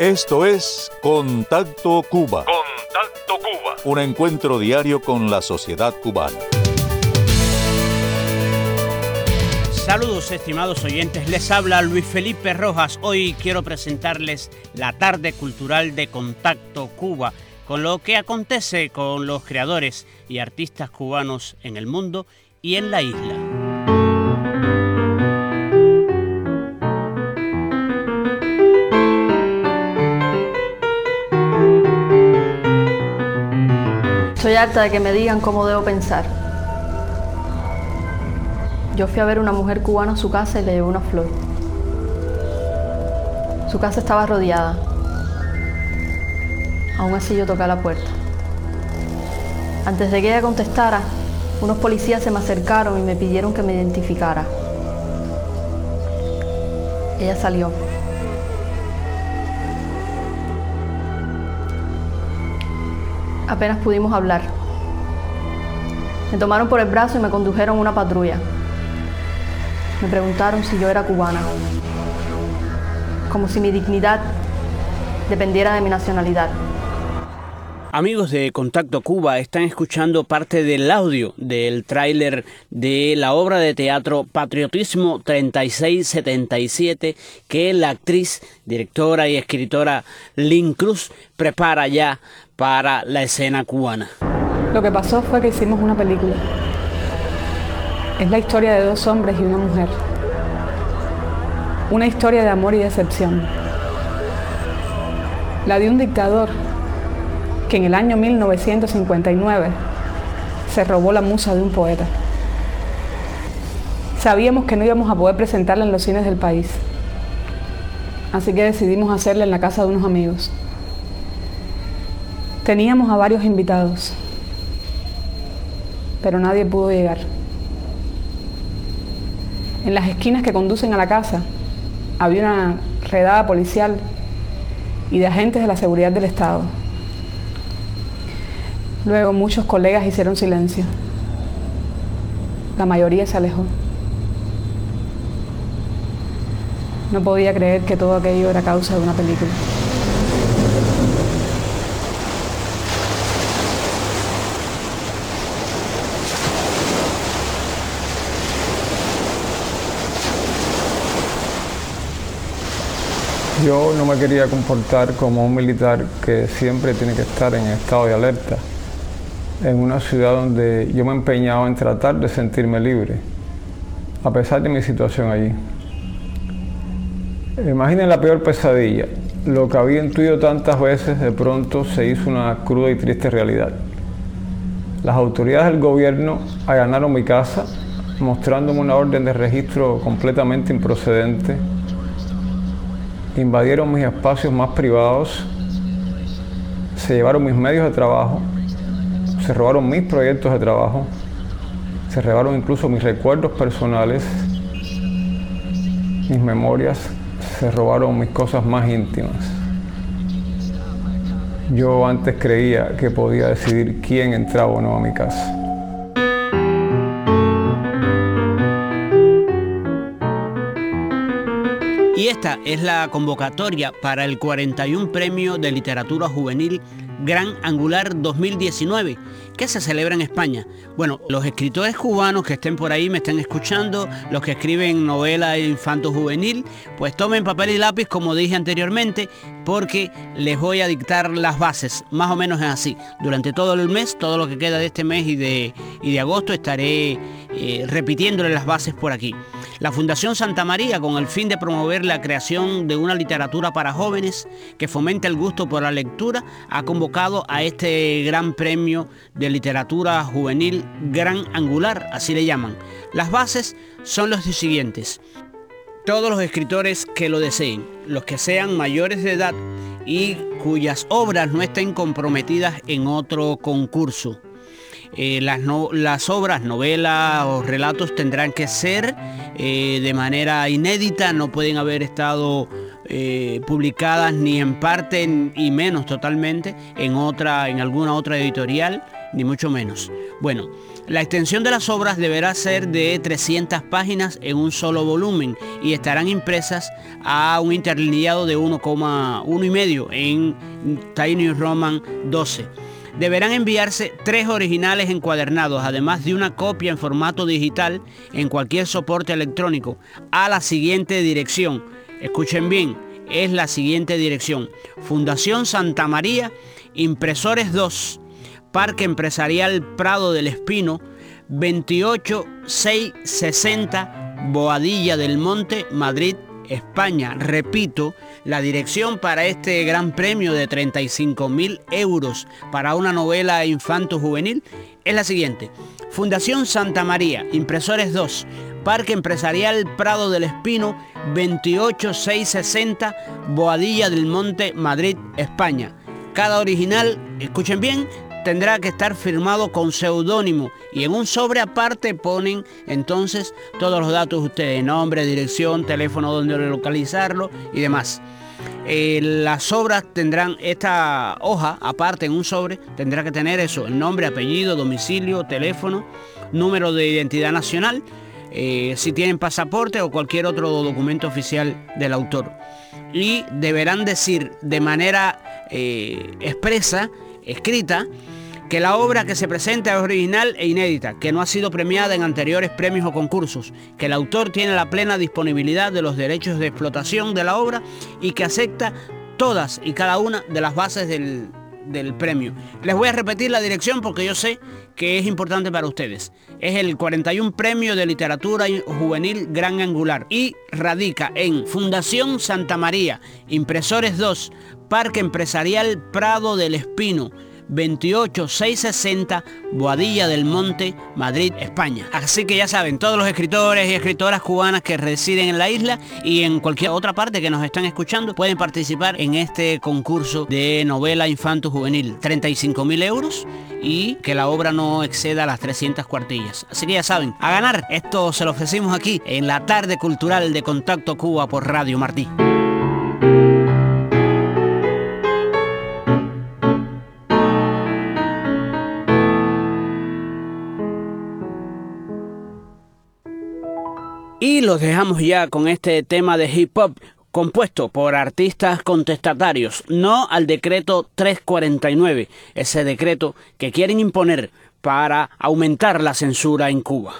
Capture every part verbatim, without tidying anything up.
Esto es Contacto Cuba. Contacto Cuba. Un encuentro diario con la sociedad cubana. Saludos, estimados oyentes. Les habla Luis Felipe Rojas. Hoy quiero presentarles la tarde cultural de Contacto Cuba, con lo que acontece con los creadores y artistas cubanos en el mundo y en la isla. Estoy harta de que me digan cómo debo pensar. Yo fui a ver a una mujer cubana a su casa y le llevé una flor. Su casa estaba rodeada. Aún así yo toqué a la puerta. Antes de que ella contestara, unos policías se me acercaron y me pidieron que me identificara. Ella salió. Apenas pudimos hablar. Me tomaron por el brazo y me condujeron a una patrulla. Me preguntaron si yo era cubana, como si mi dignidad dependiera de mi nacionalidad. Amigos de Contacto Cuba, están escuchando parte del audio del tráiler de la obra de teatro Patriotismo treinta y seis setenta y siete que la actriz, directora y escritora Lynn Cruz prepara ya para la escena cubana. Lo que pasó fue que hicimos una película. Es la historia de dos hombres y una mujer. Una historia de amor y decepción. La de un dictador que en el año mil novecientos cincuenta y nueve se robó la musa de un poeta. Sabíamos que no íbamos a poder presentarla en los cines del país, así que decidimos hacerla en la casa de unos amigos. Teníamos a varios invitados, pero nadie pudo llegar. En las esquinas que conducen a la casa había una redada policial y de agentes de la seguridad del Estado. Luego muchos colegas hicieron silencio. La mayoría se alejó. No podía creer que todo aquello era causa de una película. Yo no me quería comportar como un militar que siempre tiene que estar en estado de alerta, en una ciudad donde yo me empeñaba en tratar de sentirme libre, a pesar de mi situación allí. Imaginen la peor pesadilla. Lo que había intuido tantas veces, de pronto se hizo una cruda y triste realidad. Las autoridades del gobierno allanaron mi casa, mostrándome una orden de registro completamente improcedente. Invadieron mis espacios más privados, se llevaron mis medios de trabajo, se robaron mis proyectos de trabajo, se robaron incluso mis recuerdos personales, mis memorias, se robaron mis cosas más íntimas. Yo antes creía que podía decidir quién entraba o no a mi casa. Y esta es la convocatoria para el cuarenta y uno Premio de Literatura Juvenil Gran Angular dos mil diecinueve, que se celebra en España. Bueno, los escritores cubanos que estén por ahí, me estén escuchando, los que escriben novela infanto-juvenil, pues tomen papel y lápiz, como dije anteriormente, porque les voy a dictar las bases. Más o menos es así. Durante todo el mes, todo lo que queda de este mes y de, y de agosto, estaré eh, repitiéndole las bases por aquí. La Fundación Santa María, con el fin de promover la creación de una literatura para jóvenes que fomente el gusto por la lectura, ha convocado a este gran premio de literatura juvenil Gran Angular, así le llaman. Las bases son las siguientes. Todos los escritores que lo deseen, los que sean mayores de edad y cuyas obras no estén comprometidas en otro concurso. Eh, las, no, las obras, novelas o relatos tendrán que ser eh, de manera inédita, no pueden haber estado eh, publicadas ni en parte y menos totalmente en otra, en alguna otra editorial, ni mucho menos. Bueno, La extensión de las obras deberá ser de trescientas páginas en un solo volumen y estarán impresas a un interlineado de uno coma uno y medio en Tiny Roman doce. Deberán enviarse tres originales encuadernados, además de una copia en formato digital en cualquier soporte electrónico, a la siguiente dirección. Escuchen bien, es la siguiente dirección: Fundación Santa María, Impresores dos, Parque Empresarial Prado del Espino, veintiocho seiscientos sesenta, Boadilla del Monte, Madrid, España. Repito, la dirección para este gran premio de treinta y cinco mil euros para una novela infanto-juvenil es la siguiente: Fundación Santa María, Impresores dos, Parque Empresarial Prado del Espino, veintiocho seiscientos sesenta, Boadilla del Monte, Madrid, España. Cada original, escuchen bien, tendrá que estar firmado con seudónimo y en un sobre aparte ponen entonces todos los datos de ustedes: nombre, dirección, teléfono donde localizarlo y demás. Eh, las obras tendrán, esta hoja aparte en un sobre tendrá que tener eso: el nombre, apellido, domicilio, teléfono, número de identidad nacional, eh, si tienen pasaporte o cualquier otro documento oficial del autor. Y deberán decir de manera eh, expresa, escrita, que la obra que se presenta es original e inédita, que no ha sido premiada en anteriores premios o concursos, que el autor tiene la plena disponibilidad de los derechos de explotación de la obra y que acepta todas y cada una de las bases del, del premio. Les voy a repetir la dirección porque yo sé que es importante para ustedes. Es el cuarenta y uno Premio de Literatura Juvenil Gran Angular y radica en Fundación Santa María, Impresores dos, Parque Empresarial Prado del Espino, veintiocho seiscientos sesenta, Boadilla del Monte, Madrid, España. Así que ya saben, todos los escritores y escritoras cubanas que residen en la isla y en cualquier otra parte que nos están escuchando pueden participar en este concurso de novela infanto-juvenil. treinta y cinco mil euros y que la obra no exceda las trescientas cuartillas. Así que ya saben, a ganar. Esto se lo ofrecimos aquí en la tarde cultural de Contacto Cuba por Radio Martí. Y los dejamos ya con este tema de hip hop compuesto por artistas contestatarios, no al decreto trescientos cuarenta y nueve, ese decreto que quieren imponer para aumentar la censura en Cuba.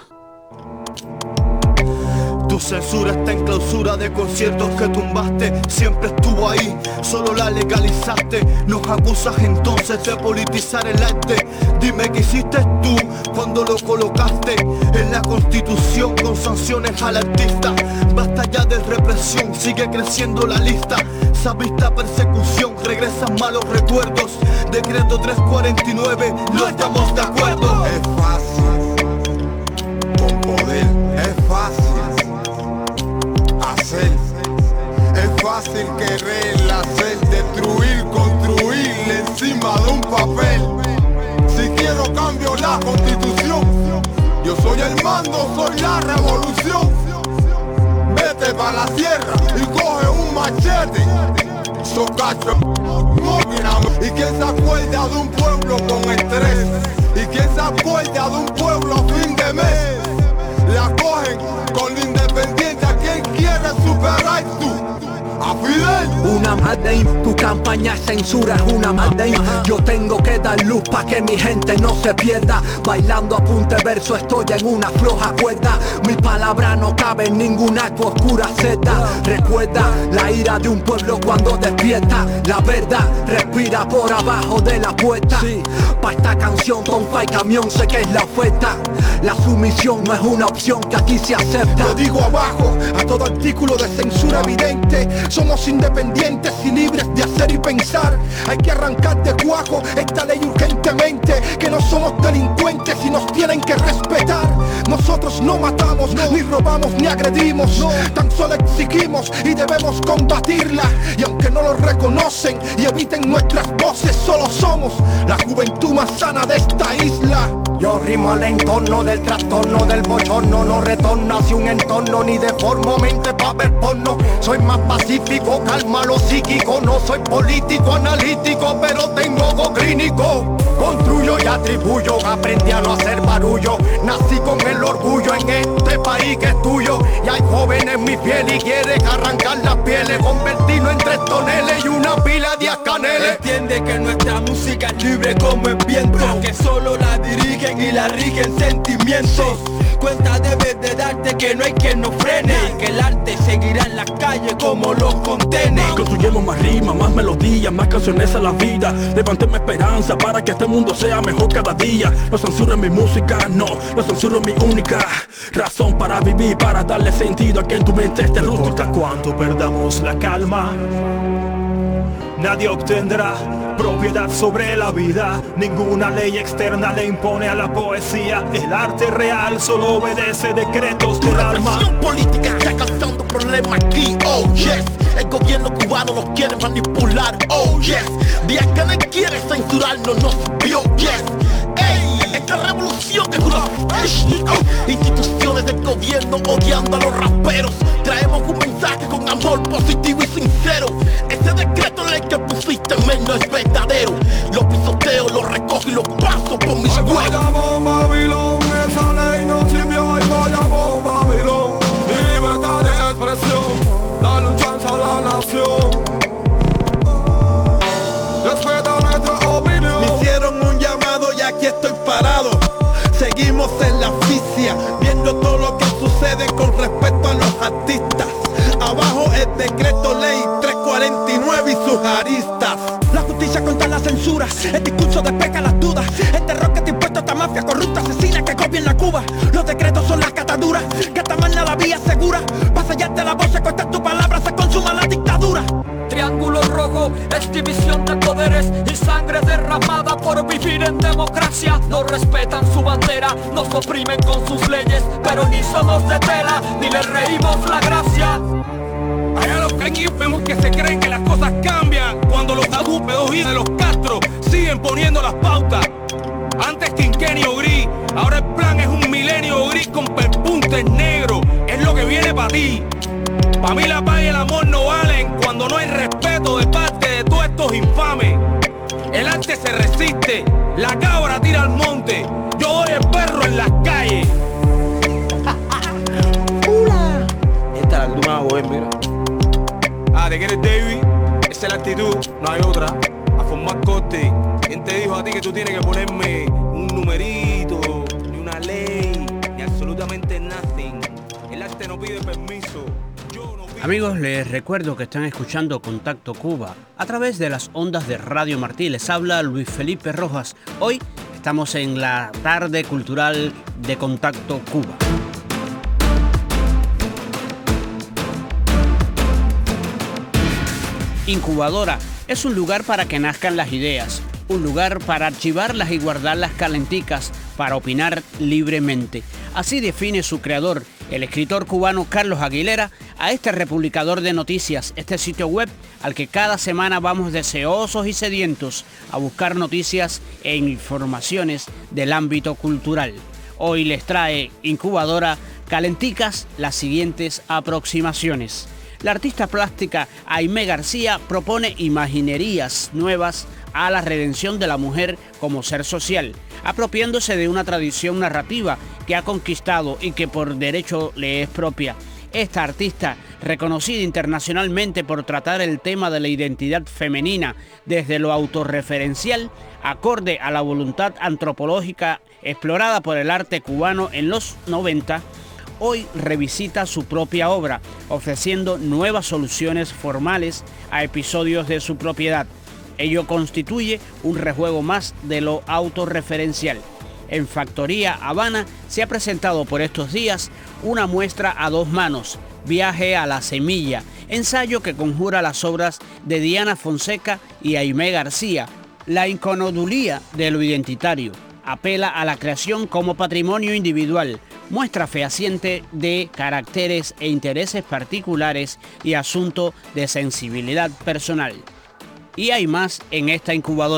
Tu censura está en clausura de conciertos que tumbaste. Siempre estuvo ahí, solo la legalizaste. Nos acusas entonces de politizar el arte. Dime qué hiciste tú cuando lo colocaste en la Constitución con sanciones al artista. Basta ya de represión, sigue creciendo la lista. Sabista persecución, regresan malos recuerdos. Decreto trescientos cuarenta y nueve, no estamos de acuerdo. Es fácil, con poder, es fácil hacer, es fácil querer hacer, destruir, construir encima de un papel. Si quiero cambio la constitución, yo soy el mando, soy la revolución. Vete para la tierra y coge un machete, socacho, y quien se acuerda de un pueblo con estrés, y quien se acuerda de un pueblo a fin de mes, la cogen con la independencia. ¿Quién quiere superar tú? A Fidel. Una madre, tu campaña de censura es una madre. Yo tengo que dar luz pa' que mi gente no se pierda. Bailando a punta de verso estoy en una floja cuerda. Mi palabra no cabe en ninguna tu oscura celda. Recuerda la ira de un pueblo cuando despierta. La verdad respira por abajo de la puerta. Sí, pa' esta canción tonfa y camión sé que es la oferta. La sumisión no es una opción que aquí se acepta. Lo digo abajo a todo artículo de censura evidente. Somos independientes y libres de hacer y pensar. Hay que arrancar de cuajo esta ley urgentemente. Que no somos delincuentes y nos tienen que respetar. Nosotros no matamos, no, ni robamos, ni agredimos, no. Tan solo exigimos y debemos combatirla. Y aunque no lo reconocen y eviten nuestras voces, solo somos la juventud más sana de esta isla. Yo rimo al entorno del trastorno del bochorno. No retorno hacia un entorno ni deformo mente pa' ver porno. Soy más pacífico, calma lo psíquico. No soy político, analítico, pero tengo ojo clínico. Construyo y atribuyo, aprendí a no hacer barullo. Nací con el orgullo en este país que es tuyo. Y hay jóvenes en mi piel y quieren arrancar las pieles, convertirlo en tres toneles y una pila de ascaneles. Entiende que nuestra música es libre como el viento, que solo la dirigen y la rigen sentimientos. Cuenta debes de darte que no hay quien nos frene, y que el arte seguirá en las calles como los contenes. Construyemos más rimas, más melodías, más canciones a la vida. Levánteme esperanza para que este mundo sea mejor cada día. No censuro mi música, no, no censuro mi única razón para vivir, para darle sentido a que en tu mente esté rústica. No importa cuánto perdamos la calma, nadie obtendrá propiedad sobre la vida. Ninguna ley externa le impone a la poesía. El arte real solo obedece decretos del alma. La política está causando problemas aquí, oh yes. El gobierno cubano nos quiere manipular, oh yes. Díaz Canel quiere censurarnos, nos vio, yes. Ey, esta revolución es una instituciones del gobierno odiando a los raperos. Traemos un mensaje con amor positivo y sincero. Ese decreto ley que pusiste en no es verdadero. Los pisoteo, los recojo y los paso por mis huevos. Vayamos Babilón, esa ley no sirvió y vayamos Babilón. Libertad de expresión, la lucha a la nación. Respeta nuestra opinión. Me hicieron un llamado y aquí estoy parado. Seguimos en la asfixia, viendo todo lo que sucede con respecto a los artistas. Abajo el decreto ley trescientos cuarenta y nueve y sus aristas. La justicia contra la censura, el discurso despeja las dudas. El terror que te impuesto esta mafia corrupta asesina que gobierna Cuba. Los decretos son las cataduras, que hasta mañana la vía segura. Pa' sellarte la voz, se cuesta tu palabra, se consuma la dictadura. Triángulo rojo es división de poderes y sangre derramada por vivir en democracia. No respetan su bandera, nos oprimen con sus leyes, pero ni somos de tela, ni les reímos la gracia. Allá los caños vemos que se creen que las cosas cambian cuando los adúpedos y de los Castro siguen poniendo las pautas. Antes quinquenio gris, ahora el plan es un milenio gris con perpuntes negros. Es lo que viene para ti. Pa' mí la paz y el amor no valen cuando no hay respeto de parte de todos estos infames. El arte se resiste, la cabra tira al monte, yo doy el perro en las calles. Esta es la Duma Boy, mira. Ah, ¿te quieres, David? Esa es la actitud, no hay otra. A formar corte. ¿Quién te dijo a ti que tú tienes que ponerme un numerito, ni una ley, ni absolutamente nothing? El arte no pide permiso. Amigos, les recuerdo que están escuchando Contacto Cuba a través de las ondas de Radio Martí. Les habla Luis Felipe Rojas. Hoy estamos en la tarde cultural de Contacto Cuba. Incubadora es un lugar para que nazcan las ideas, un lugar para archivarlas y guardarlas calenticas, para opinar libremente. Así define su creador, el escritor cubano Carlos Aguilera, a este republicador de noticias, este sitio web al que cada semana vamos deseosos y sedientos a buscar noticias e informaciones del ámbito cultural. Hoy les trae Incubadora calenticas las siguientes aproximaciones. La artista plástica Aimé García propone imaginerías nuevas a la redención de la mujer como ser social, apropiándose de una tradición narrativa que ha conquistado y que por derecho le es propia. Esta artista, reconocida internacionalmente por tratar el tema de la identidad femenina desde lo autorreferencial, acorde a la voluntad antropológica explorada por el arte cubano en los noventa, hoy revisita su propia obra, ofreciendo nuevas soluciones formales a episodios de su propiedad. Ello constituye un rejuego más de lo autorreferencial. En Factoría Habana se ha presentado por estos días una muestra a dos manos, Viaje a la Semilla, ensayo que conjura las obras de Diana Fonseca y Aimé García. La inconodulía de lo identitario apela a la creación como patrimonio individual, muestra fehaciente de caracteres e intereses particulares y asunto de sensibilidad personal. Y hay más en esta incubadora.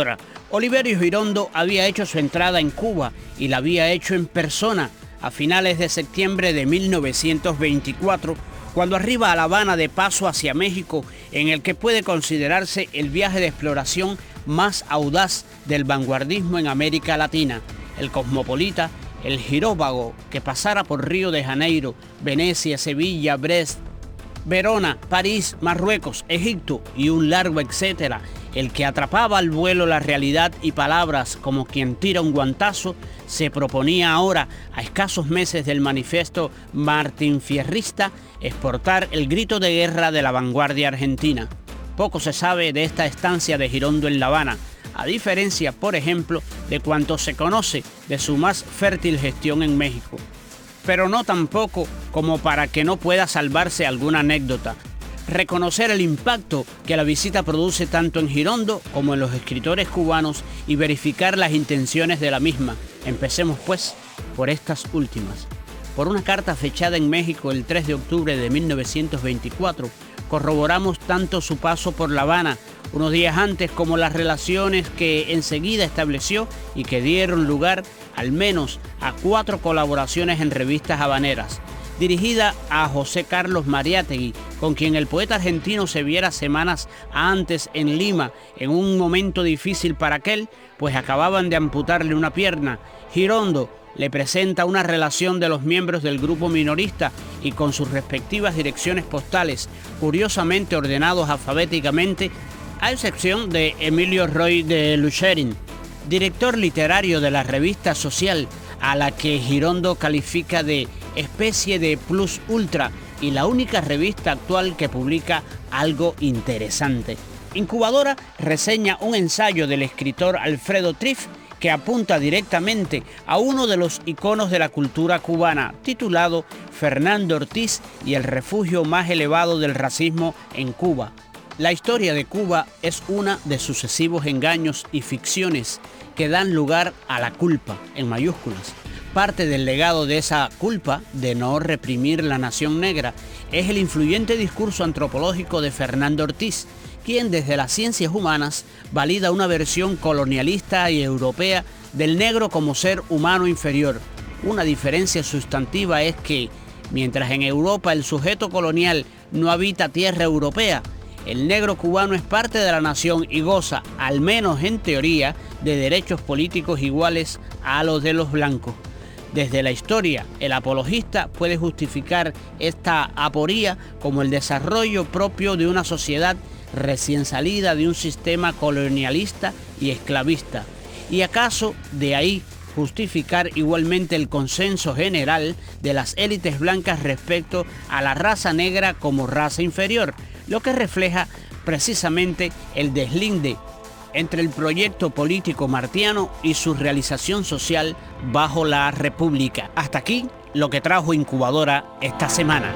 Oliverio Girondo había hecho su entrada en Cuba y la había hecho en persona a finales de septiembre de mil novecientos veinticuatro, cuando arriba a La Habana de paso hacia México, en el que puede considerarse el viaje de exploración más audaz del vanguardismo en América Latina. El cosmopolita, el giróvago que pasara por Río de Janeiro, Venecia, Sevilla, Brest, Verona, París, Marruecos, Egipto y un largo etcétera, el que atrapaba al vuelo la realidad y palabras como quien tira un guantazo, se proponía ahora, a escasos meses del manifiesto martinfierrista, exportar el grito de guerra de la vanguardia argentina. Poco se sabe de esta estancia de Girondo en La Habana, a diferencia, por ejemplo, de cuanto se conoce de su más fértil gestión en México. Pero no tampoco como para que no pueda salvarse alguna anécdota. Reconocer el impacto que la visita produce tanto en Girondo como en los escritores cubanos y verificar las intenciones de la misma. Empecemos pues por estas últimas. Por una carta fechada en México el tres de octubre de mil novecientos veinticuatro, corroboramos tanto su paso por La Habana unos días antes como las relaciones que enseguida estableció y que dieron lugar al menos a cuatro colaboraciones en revistas habaneras. Dirigida a José Carlos Mariátegui, con quien el poeta argentino se viera semanas antes en Lima, en un momento difícil para aquel, pues acababan de amputarle una pierna. Girondo le presenta una relación de los miembros del grupo minorista y con sus respectivas direcciones postales, curiosamente ordenados alfabéticamente, a excepción de Emilio Roy de Lucherin, director literario de la revista Social, a la que Girondo califica de especie de plus ultra y la única revista actual que publica algo interesante. Incubadora reseña un ensayo del escritor Alfredo Triff que apunta directamente a uno de los iconos de la cultura cubana, titulado Fernando Ortiz y el refugio más elevado del racismo en Cuba. La historia de Cuba es una de sucesivos engaños y ficciones que dan lugar a la culpa, en mayúsculas. Parte del legado de esa culpa de no reprimir la nación negra es el influyente discurso antropológico de Fernando Ortiz, quien desde las ciencias humanas valida una versión colonialista y europea del negro como ser humano inferior. Una diferencia sustantiva es que, mientras en Europa el sujeto colonial no habita tierra europea, el negro cubano es parte de la nación y goza, al menos en teoría, de derechos políticos iguales a los de los blancos. Desde la historia, el apologista puede justificar esta aporía como el desarrollo propio de una sociedad recién salida de un sistema colonialista y esclavista. Y acaso de ahí justificar igualmente el consenso general de las élites blancas respecto a la raza negra como raza inferior, lo que refleja precisamente el deslinde entre el proyecto político martiano y su realización social bajo la República. Hasta aquí lo que trajo Incubadora esta semana.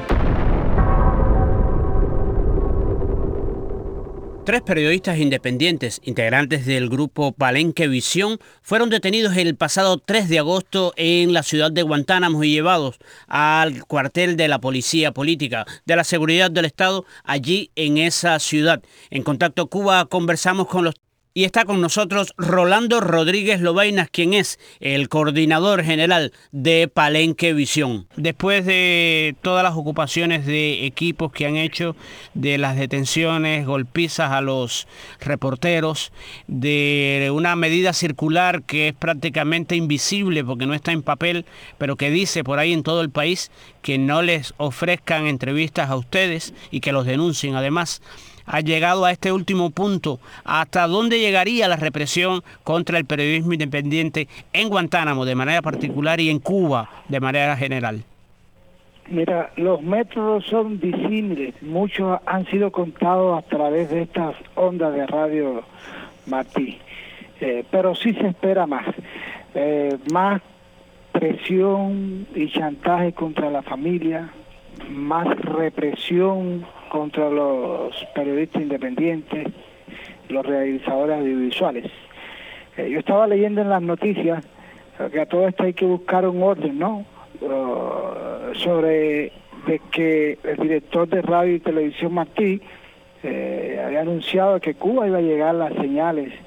Tres periodistas independientes, integrantes del grupo Palenque Visión, fueron detenidos el pasado tres de agosto en la ciudad de Guantánamo y llevados al cuartel de la Policía Política de la Seguridad del Estado allí en esa ciudad. En Contacto Cuba conversamos con los y está con nosotros Rolando Rodríguez Lobainas, quien es el coordinador general de Palenque Visión. Después de todas las ocupaciones de equipos que han hecho, de las detenciones, golpizas a los reporteros, de una medida circular que es prácticamente invisible porque no está en papel, pero que dice por ahí en todo el país que no les ofrezcan entrevistas a ustedes y que los denuncien además, ha llegado a este último punto. ¿Hasta dónde llegaría la represión contra el periodismo independiente en Guantánamo de manera particular y en Cuba de manera general? Mira, los métodos son disímiles. Muchos han sido contados a través de estas ondas de radio Martí. Eh, pero sí se espera más. Eh, más presión y chantaje contra la familia, más represión contra los periodistas independientes, los realizadores audiovisuales. Eh, yo estaba leyendo en las noticias que a todo esto hay que buscar un orden, ¿no? Uh, sobre de que el director de radio y televisión Martí eh, había anunciado que Cuba iba a llegar las señales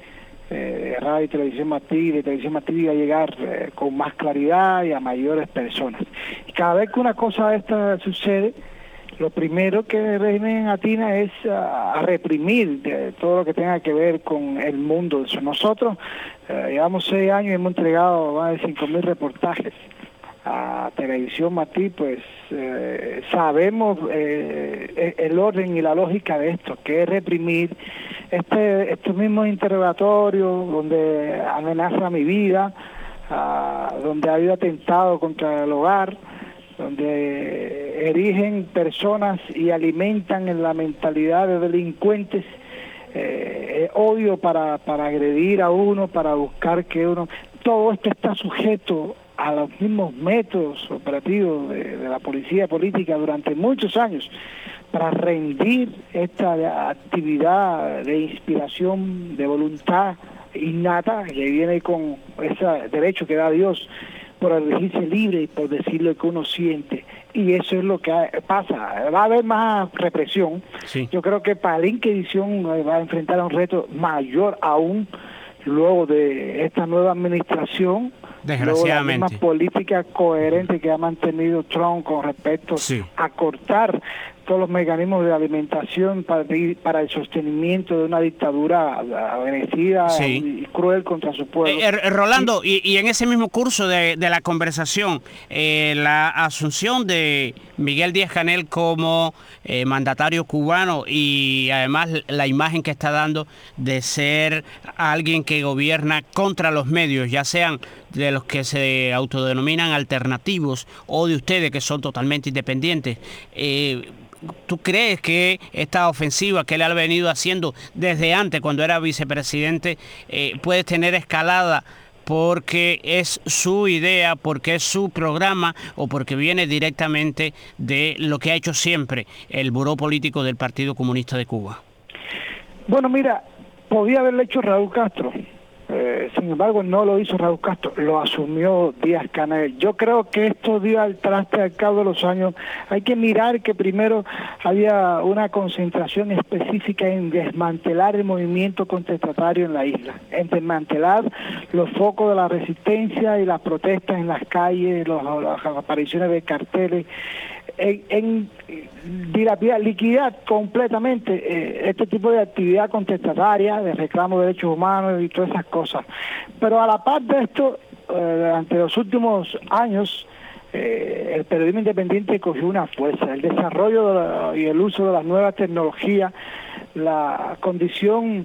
eh, Radio y Televisión Martí, de Televisión Martí iba a llegar eh, con más claridad y a mayores personas. Y cada vez que una cosa de esta sucede, lo primero que el régimen atina es a, a reprimir de todo lo que tenga que ver con el mundo. Nosotros eh, llevamos seis años y hemos entregado más de cinco mil reportajes a Televisión Martí, pues eh, sabemos eh, el orden y la lógica de esto, que es reprimir este estos mismos interrogatorios donde amenaza mi vida, uh, donde ha habido atentado contra el hogar, donde erigen personas y alimentan en la mentalidad de delincuentes eh, odio para, para agredir a uno, para buscar que uno... Todo esto está sujeto a los mismos métodos operativos de, de la policía política durante muchos años para rendir esta actividad de inspiración, de voluntad innata que viene con ese derecho que da Dios por elegirse libre y por decir lo que uno siente. Y eso es lo que pasa. Va a haber más represión. Sí. Yo creo que para la Inquisición va a enfrentar a un reto mayor aún luego de esta nueva administración. Desgraciadamente. Luego la misma política coherente que ha mantenido Trump con respecto sí. a cortar todos los mecanismos de alimentación para, para el sostenimiento de una dictadura agresiva sí. y cruel contra su pueblo. Eh, eh, Rolando, y, y en ese mismo curso de, de la conversación, eh, la asunción de Miguel Díaz-Canel como eh, mandatario cubano y además la imagen que está dando de ser alguien que gobierna contra los medios, ya sean de los que se autodenominan alternativos o de ustedes que son totalmente independientes, eh, ¿tú crees que esta ofensiva que él ha venido haciendo desde antes, cuando era vicepresidente, eh, puede tener escalada porque es su idea, porque es su programa o porque viene directamente de lo que ha hecho siempre el buró político del Partido Comunista de Cuba? Bueno, mira, podía haberlo hecho Raúl Castro. Eh, sin embargo, no lo hizo Raúl Castro, lo asumió Díaz-Canel. Yo creo que esto dio al traste al cabo de los años. Hay que mirar que primero había una concentración específica en desmantelar el movimiento contestatario en la isla, en desmantelar los focos de la resistencia y las protestas en las calles, los, las apariciones de carteles, en, en dilapidar, liquidar completamente eh, este tipo de actividad contestataria, de reclamo de derechos humanos y todas esas cosas. Pero a la par de esto, eh, durante los últimos años, eh, el periodismo independiente cogió una fuerza. El desarrollo de la, y el uso de las nuevas tecnologías, la condición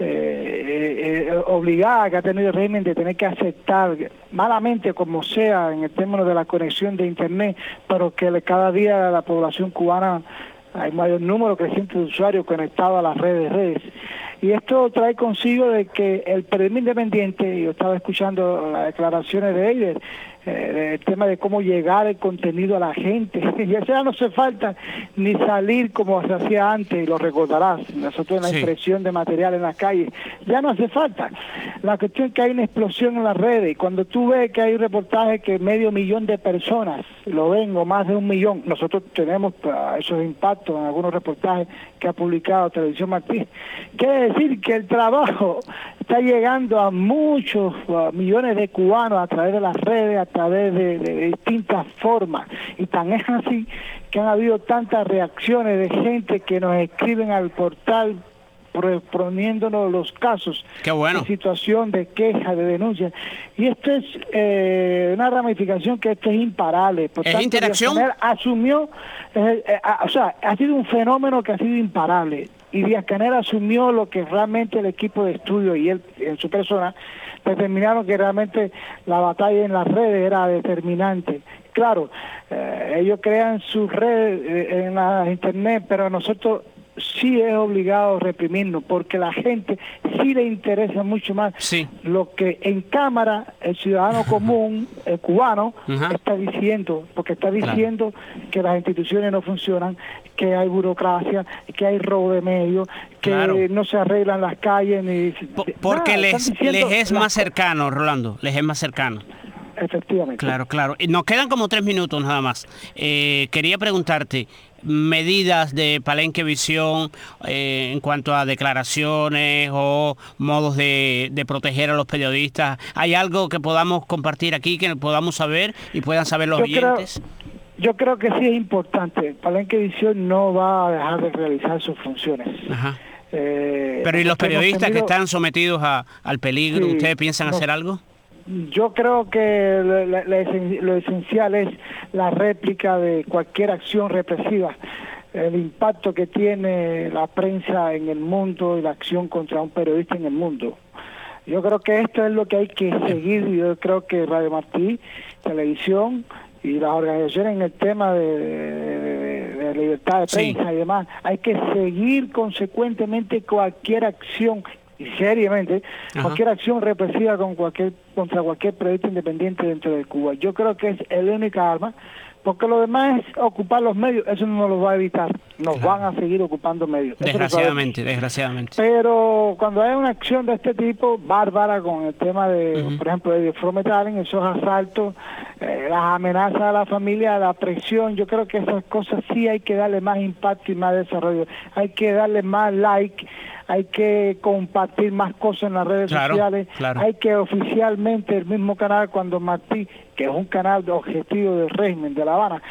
Eh, eh, obligada que ha tenido el régimen de tener que aceptar malamente como sea en el término de la conexión de internet, pero que cada día la población cubana hay mayor número creciente de usuarios conectados a las redes redes y esto trae consigo de que el periodismo independiente, yo estaba escuchando las declaraciones de Eider, eh, el tema de cómo llegar el contenido a la gente, ya sea no hace falta ni salir como se hacía antes, y lo recordarás, nosotros en la sí. impresión de material en las calles, ya no hace falta. La cuestión es que hay una explosión en las redes, y cuando tú ves que hay un reportaje que medio millón de personas lo ven, o más de un millón, nosotros tenemos uh, esos impactos en algunos reportajes que ha publicado Televisión Martí, quiere decir que el trabajo está llegando a muchos uh, millones de cubanos a través de las redes, a través de, de, de distintas formas, y tan es así que han habido tantas reacciones de gente que nos escriben al portal proponiéndonos los casos. Qué bueno. De situación, de queja, de denuncia, y esto es eh, una ramificación que esto es imparable. Por ¿Es tanto, interacción? Díaz-Canel asumió, eh, eh, o sea, ha sido un fenómeno que ha sido imparable, y Díaz-Canel asumió lo que realmente el equipo de estudio y él en su persona determinaron que realmente la batalla en las redes era determinante. Claro, eh, ellos crean sus redes eh, en la internet, pero nosotros sí es obligado a reprimirnos, porque la gente sí le interesa mucho más sí. lo que en cámara el ciudadano común, el cubano, uh-huh. está diciendo, porque está diciendo claro. que las instituciones no funcionan, que hay burocracia, que hay robo de medios, que claro. no se arreglan las calles. Ni, P- porque nada, les, les es más cercano, Rolando, les es más cercano. efectivamente. Claro, claro. Nos quedan como tres minutos nada más. Eh, quería preguntarte, medidas de Palenque Visión eh, en cuanto a declaraciones o modos de, de proteger a los periodistas. ¿Hay algo que podamos compartir aquí, que podamos saber y puedan saber los Yo oyentes? Creo... Yo creo que sí es importante. Palenque Visión no va a dejar de realizar sus funciones. Ajá. Eh, Pero ¿y los periodistas tenido... que están sometidos a, al peligro? Sí, ¿ustedes piensan no, hacer algo? Yo creo que lo, lo, lo esencial es la réplica de cualquier acción represiva, el impacto que tiene la prensa en el mundo y la acción contra un periodista en el mundo. Yo creo que esto es lo que hay que seguir. Yo creo que Radio Martí, Televisión y las organizaciones en el tema de, de, de libertad de prensa sí. y demás, hay que seguir consecuentemente cualquier acción, y seriamente, Ajá. cualquier acción represiva con cualquier, contra cualquier periodista independiente dentro de Cuba. Yo creo que es el única arma, porque lo demás es ocupar los medios, eso no nos lo va a evitar, nos claro. van a seguir ocupando medios. Desgraciadamente, desgraciadamente. Pero cuando hay una acción de este tipo, bárbara, con el tema de, uh-huh. por ejemplo, de Frometalen, esos asaltos, eh, las amenazas a la familia, la presión, yo creo que esas cosas sí hay que darle más impacto y más desarrollo, hay que darle más like, hay que compartir más cosas en las redes claro, sociales, claro. hay que oficialmente el mismo canal, cuando Martí, que es un canal de objetivo del régimen de La Habana,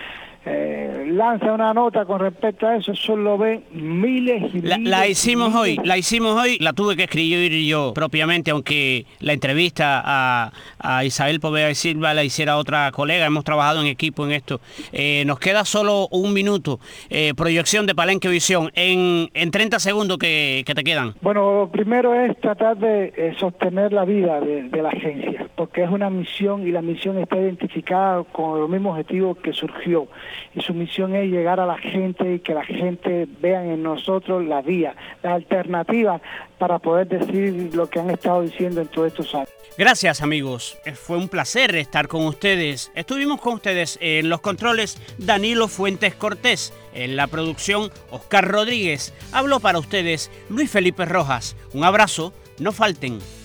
eh, lanza una nota con respecto a eso, eso lo ven miles y la, miles. La hicimos miles. hoy, la hicimos hoy, la tuve que escribir yo propiamente, aunque la entrevista a, a Isabel Poveda y Silva la hiciera otra colega, hemos trabajado en equipo en esto. Eh, nos queda solo un minuto, eh, proyección de Palenque Visión, en, en treinta segundos que, que te quedan. Bueno, lo primero es tratar de eh, sostener la vida de, de la agencia, porque es una misión y la misión está identificada con los mismos objetivos que surgió. Y su misión es llegar a la gente y que la gente vea en nosotros la vía, la alternativa para poder decir lo que han estado diciendo en todos estos años. Gracias, amigos. Fue un placer estar con ustedes. Estuvimos con ustedes en los controles Danilo Fuentes Cortés, en la producción Oscar Rodríguez. Habló para ustedes Luis Felipe Rojas. Un abrazo, no falten.